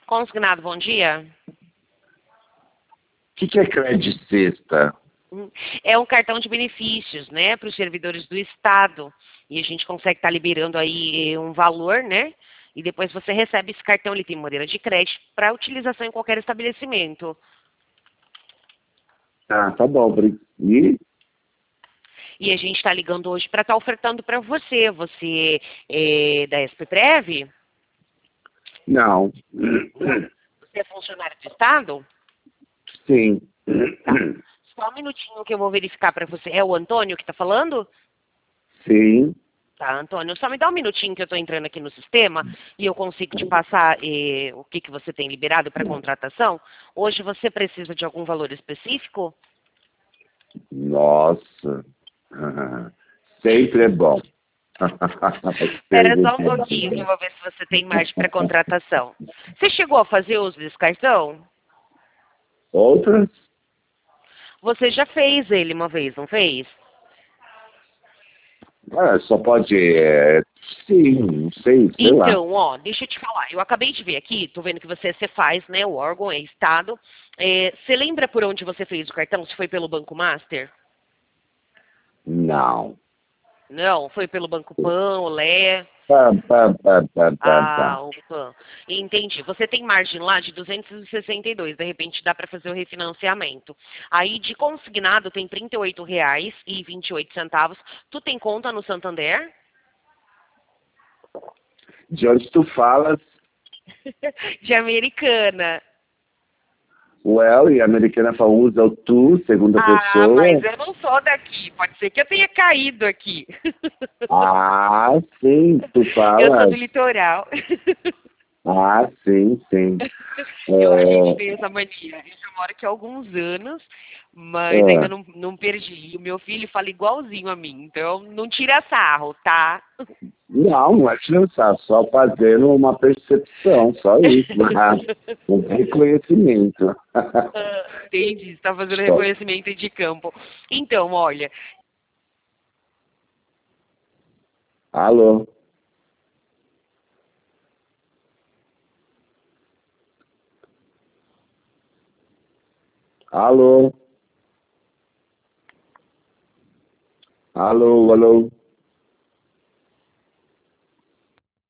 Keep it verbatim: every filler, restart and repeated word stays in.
Consignado, bom dia. O que, que é crédito sexta? É um cartão de benefícios, né, para os servidores do Estado. E a gente consegue estar liberando aí um valor, né? E depois você recebe esse cartão, ele tem modelo de crédito para utilização em qualquer estabelecimento. Ah, tá bom. obri- E? E a gente está ligando hoje para estar ofertando para você. Você é da S P Prev? Não. Não. Você é funcionário do Estado? Sim. Tá. Só um minutinho que eu vou verificar para você. É o Antônio que está falando? Sim. Tá, Antônio, só me dá um minutinho que eu estou entrando aqui no sistema e eu consigo te passar eh, o que, que você tem liberado para contratação. Hoje você precisa de algum valor específico? Nossa. Ah, sempre é bom. Espera só um Pergunta. pouquinho que eu vou ver se você tem margem para contratação. Você chegou a fazer uso desse cartão? Outras? Você já fez ele uma vez, não fez? Ah, só pode. É, sim, não sei, sei lá. Então, ó, deixa eu te falar. Eu acabei de ver aqui, tô vendo que você, você faz, né? O órgão é Estado. É, você lembra por onde você fez o cartão? Se foi pelo Banco Master? Não. Não, foi pelo Banco Pan, o Lé. Pam, pam, pam, pam, pam, Ah, pam. o Pan. Entendi. Você tem margem lá de duzentos e sessenta e dois. De repente dá para fazer o refinanciamento. Aí de consignado tem trinta e oito reais e vinte e oito centavos. Tu tem conta no Santander? De onde tu falas? De Americana. Well, e a americana fala, usa o tu, segunda Ah, mas pessoa. eu não sou daqui. Pode ser que eu tenha caído aqui. Ah, sim, tu Eu sou falas. do litoral. Ah, sim, sim. Eu acho que É, tem essa mania. Eu já moro aqui há alguns anos, mas ainda é. não, não perdi. E o meu filho fala igualzinho a mim, então não tira sarro, tá? Não, não é pensar, só fazendo uma percepção, só isso. Mas um reconhecimento. Ah, entendi, você está fazendo Só. reconhecimento de campo. Então, olha, Alô? Alô? Alô, alô?